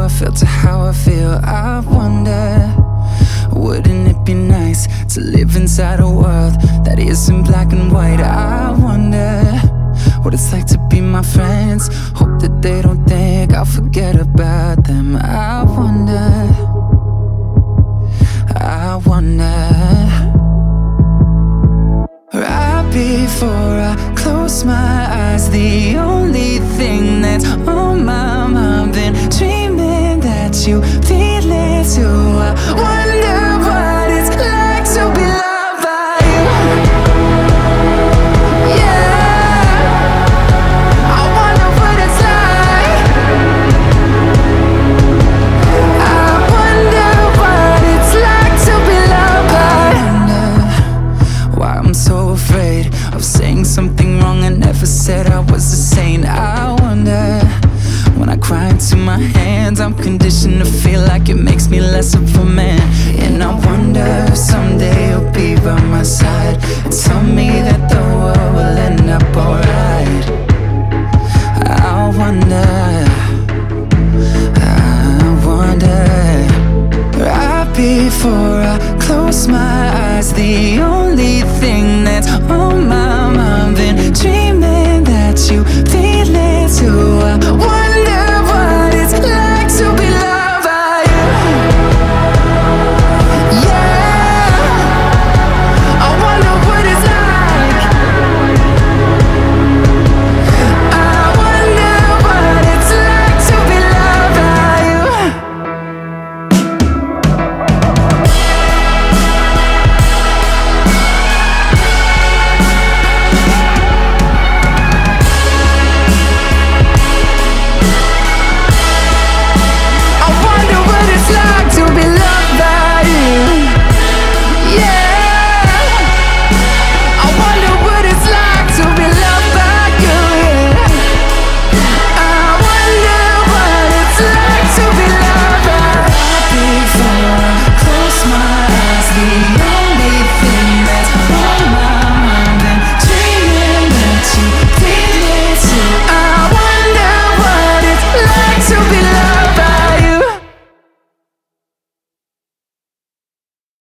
feel to how I feel. I wonder, wouldn't it be nice to live inside a world that isn't black and white? I wonder what it's like to be my friends. Hope that they don't think I'll forget about them. I wonder, I wonder. Right before I close my eyes, the only thing that's on my mind, been dreaming that you feel it too. I wonder what it's like to be loved by you. Yeah, I wonder what it's like. I wonder what it's like to be loved by you. I wonder why I'm so afraid of saying something wrong I never said I was a saint. I wonder, when I cry into my hands, I'm conditioned to feel like it makes me less of a man. And I wonder if someday you'll be by my side and tell me that the world will end up alright.